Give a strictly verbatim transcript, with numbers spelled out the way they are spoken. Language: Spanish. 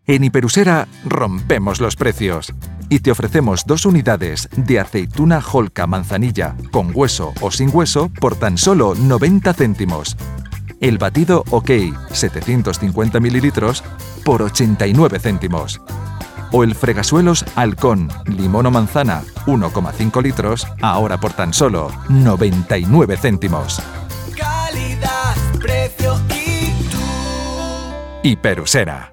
En Hiperusera rompemos los precios y te ofrecemos dos unidades de aceituna Holka manzanilla con hueso o sin hueso por tan solo noventa céntimos. El batido OK setecientos cincuenta mililitros por ochenta y nueve céntimos. O el fregasuelos Halcón limón o manzana uno coma cinco litros ahora por tan solo noventa y nueve céntimos. Calidad, precio y tú. Hiperusera.